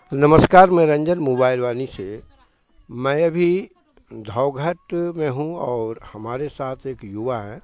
नमस्कार, मैं रंजन मोबाइल वानी से। मैं अभी धौघट में हूँ और हमारे साथ एक युवा हैं।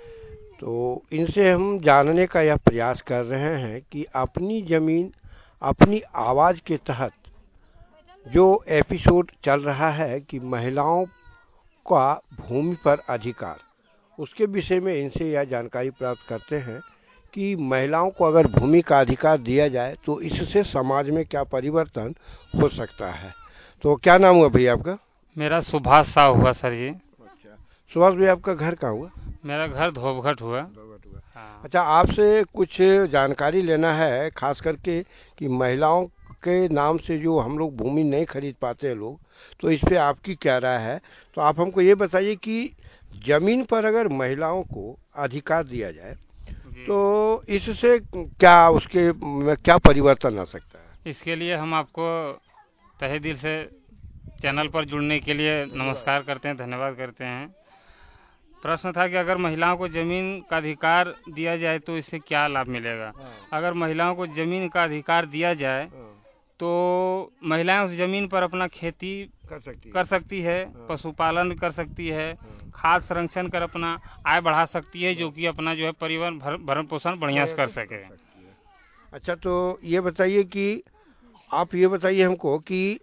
तो इनसे हम जानने का यह प्रयास कर रहे हैं कि अपनी ज़मीन अपनी आवाज़ के तहत जो एपिसोड चल रहा है कि महिलाओं का भूमि पर अधिकार, उसके विषय में इनसे यह जानकारी प्राप्त करते हैं कि महिलाओं को अगर भूमि का अधिकार दिया जाए तो इससे समाज में क्या परिवर्तन हो सकता है। तो क्या नाम हुआ भैया आपका? मेरा सुभाष साहु हुआ सर जी। अच्छा, सुभाष भैया आपका घर कहाँ हुआ? मेरा घर धोबघट हुआ। दौगट हुआ। हाँ। अच्छा, आपसे कुछ जानकारी लेना है, खास करके कि महिलाओं के नाम से जो हम लोग भूमि नहीं खरीद पाते हैं लोग, तो इस पे आपकी क्या राय है? तो आप हमको ये बताइए कि जमीन पर अगर महिलाओं को अधिकार दिया जाए जी। तो इससे क्या उसके में क्या परिवर्तन आ सकता है? इसके लिए हम आपको तहे दिल से चैनल पर जुड़ने के लिए नमस्कार करते हैं, धन्यवाद करते हैं। प्रश्न था कि अगर महिलाओं को ज़मीन का अधिकार दिया जाए तो इससे क्या लाभ मिलेगा। अगर महिलाओं को ज़मीन का अधिकार दिया जाए तो महिलाएं उस ज़मीन पर अपना खेती कर सकती है, पशुपालन कर सकती है, खाद संरक्षण कर अपना आय बढ़ा सकती है, जो कि अपना जो है परिवार भरण पोषण बढ़िया से कर सके। अच्छा, तो ये बताइए कि आप ये बताइए हमको कि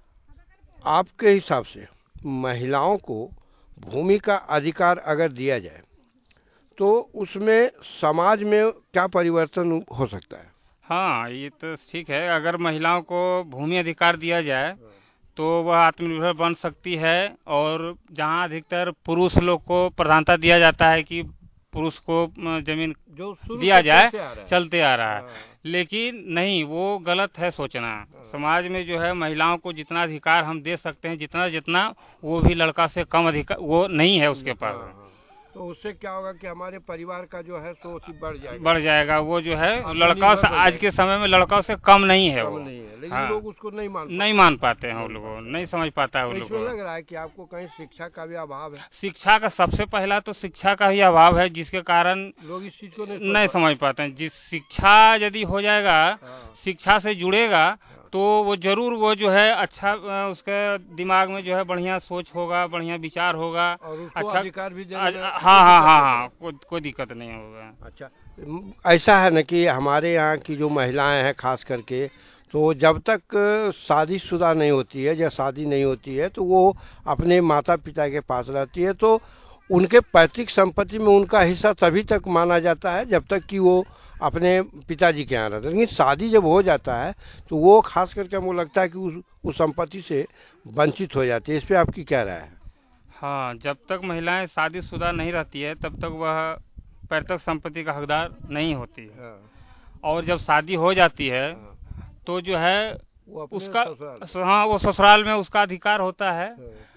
आपके हिसाब से महिलाओं को भूमि का अधिकार अगर दिया जाए तो उसमें समाज में क्या परिवर्तन हो सकता है? हाँ, ये तो ठीक है। अगर महिलाओं को भूमि अधिकार दिया जाए तो वह आत्मनिर्भर बन सकती है। और जहाँ अधिकतर पुरुष लोग को प्रधानता दिया जाता है कि पुरुष को जमीन जो शुरू दिया से जाए, चलते आ रहा है। चलते आ रहा है। लेकिन नहीं, वो गलत है सोचना। समाज में जो है महिलाओं को जितना अधिकार हम दे सकते हैं, जितना जितना वो भी लड़का से कम अधिकार वो नहीं है उसके पास। तो उससे क्या होगा कि हमारे परिवार का जो है सोच बढ़ जाएगा। वो जो है लड़काओं आत्मनिर्भर से बन आज जाएगा। के समय में लड़काओं से कम नहीं है कम वो। नहीं है, लेकिन हाँ, लोग उसको नहीं मान पाते हैं। वो लोगों नहीं समझ पाता है वो तो इसमें लोगों। लग रहा है कि आपको कहीं शिक्षा का भी अभाव है। शिक्षा का सबसे पहला तो शिक्षा का ही अभाव है, जिसके कारण लोग इस चीज को नहीं समझ पाते हैं। जिस शिक्षा यदि हो जाएगा, शिक्षा से जुड़ेगा तो वो जरूर वो जो है अच्छा उसके दिमाग में जो है बढ़िया सोच होगा, बढ़िया विचार होगा और उसको अच्छा अधिकार भी देने में हाँ, कोई दिक्कत नहीं होगा। अच्छा, ऐसा है ना कि हमारे यहाँ की जो महिलाएं हैं खास करके, तो जब तक शादीशुदा नहीं होती है या शादी नहीं होती है तो वो अपने माता पिता के पास रहती है। तो उनके पैतृक संपत्ति में उनका हिस्सा तभी तक माना जाता है जब तक कि वो अपने पिताजी के यहाँ रहते हैं। लेकिन शादी जब हो जाता है तो वो खास करके हमको लगता है कि उस संपत्ति से वंचित हो जाती है। इस पे आपकी क्या राय है? हाँ, जब तक महिलाएं शादीशुदा नहीं रहती है तब तक वह पैतृक संपत्ति का हकदार नहीं होती है। और जब शादी हो जाती है तो जो है उसका हाँ, वो ससुराल में उसका अधिकार होता है।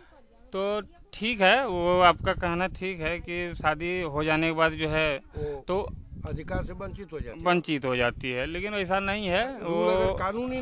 तो ठीक है, वो आपका कहना ठीक है कि शादी हो जाने के बाद जो है तो अधिकार से वंचित हो जाती है। लेकिन ऐसा नहीं है। वो अगर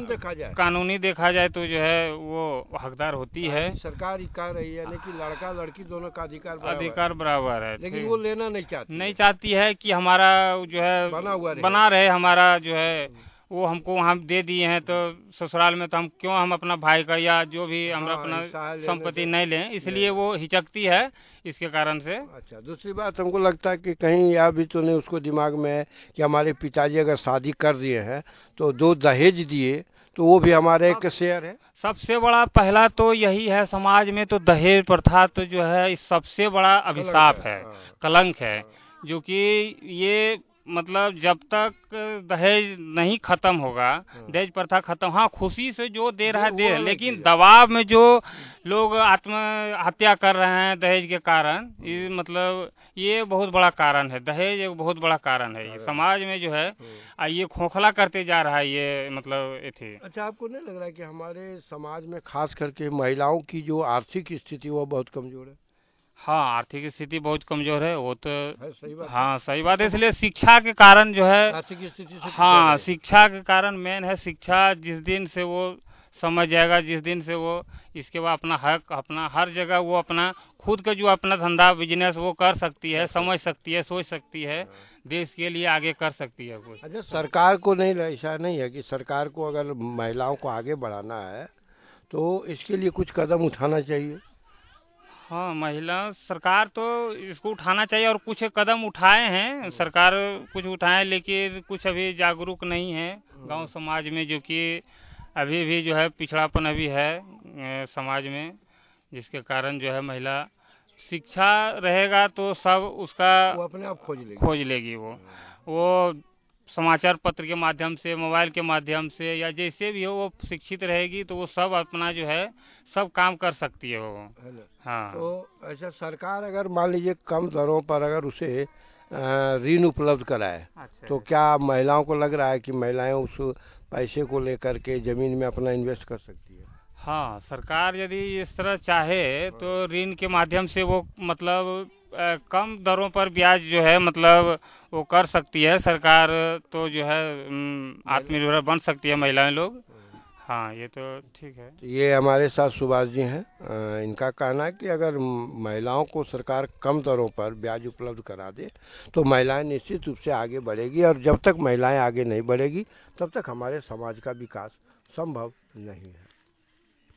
कानूनी देखा जाए तो जो है वो हकदार होती है। सरकार कह रही है यानी कि लड़का लड़की दोनों का अधिकार बराबर है, लेकिन वो लेना नहीं चाहती है कि हमारा जो है बना रहे हमारा जो है वो हमको वहाँ दे दिए हैं तो ससुराल में तो हम क्यों हम अपना भाई का या जो भी हम अपना संपत्ति नहीं लें, इसलिए वो हिचकती है इसके कारण से। अच्छा, दूसरी बात हमको लगता है कि कहीं यह भी तो नहीं उसको दिमाग में है कि हमारे पिताजी अगर शादी कर दिए हैं तो दो दहेज दिए तो वो भी हमारे एक शेयर है। सबसे बड़ा पहला तो यही है, समाज में तो दहेज प्रथा तो जो है इस सबसे बड़ा अभिशाप है, कलंक है। जो कि ये मतलब जब तक दहेज नहीं खत्म होगा, दहेज प्रथा खत्म, हाँ खुशी से जो दे रहा है दे, लेकिन दबाव में जो लोग आत्महत्या कर रहे हैं दहेज के कारण, ये मतलब ये बहुत बड़ा कारण है। दहेज एक बहुत बड़ा कारण है। ये समाज में जो है ये खोखला करते जा रहा है ये मतलब ये थी। अच्छा, आपको नहीं लग रहा है कि हमारे समाज में खास करके महिलाओं की जो आर्थिक स्थिति वो बहुत कमजोर है? हाँ, आर्थिक स्थिति बहुत कमजोर है, वो तो सही बात। हाँ सही बात है। इसलिए शिक्षा के कारण जो है आर्थिक स्थिति से हाँ, शिक्षा के कारण मेन है। शिक्षा जिस दिन से वो समझ जाएगा जिस दिन से वो इसके बाद अपना हक अपना हर जगह वो अपना खुद का जो अपना धंधा बिजनेस वो कर सकती है, समझ सकती है, सोच सकती है, देश के लिए आगे कर सकती है कुछ। अच्छा, सरकार को नहीं, ऐसा नहीं है कि सरकार को अगर महिलाओं को आगे बढ़ाना है तो इसके लिए कुछ कदम उठाना चाहिए? हाँ, महिला सरकार तो इसको उठाना चाहिए और कुछ कदम उठाए हैं सरकार, कुछ उठाए, लेकिन कुछ अभी जागरूक नहीं है गांव समाज में, जो कि अभी भी जो है पिछड़ापन अभी है समाज में, जिसके कारण जो है महिला शिक्षा रहेगा तो सब उसका वो अपने आप खोज लेगी। वो समाचार पत्र के माध्यम से, मोबाइल के माध्यम से, या जैसे भी हो वो शिक्षित रहेगी तो वो सब अपना जो है सब काम कर सकती है वो। है ना? हाँ। तो ऐसा सरकार अगर मान लीजिए कम दरों पर अगर उसे ऋण उपलब्ध कराए, अच्छा। तो क्या महिलाओं को लग रहा है कि महिलाएं उस पैसे को लेकर के जमीन में अपना इन्वेस्ट कर सकती है? हाँ, सरकार यदि इस तरह चाहे तो ऋण के माध्यम से वो मतलब कम दरों पर ब्याज जो है मतलब वो कर सकती है सरकार, तो जो है आत्मनिर्भर बन सकती है महिलाएं लोग। हाँ, ये तो ठीक है। तो ये हमारे साथ सुभाष जी हैं। इनका कहना है कि अगर महिलाओं को सरकार कम दरों पर ब्याज उपलब्ध करा दे तो महिलाएं निश्चित रूप से आगे बढ़ेगी, और जब तक महिलाएं आगे नहीं बढ़ेगी तब तक हमारे समाज का विकास संभव नहीं है।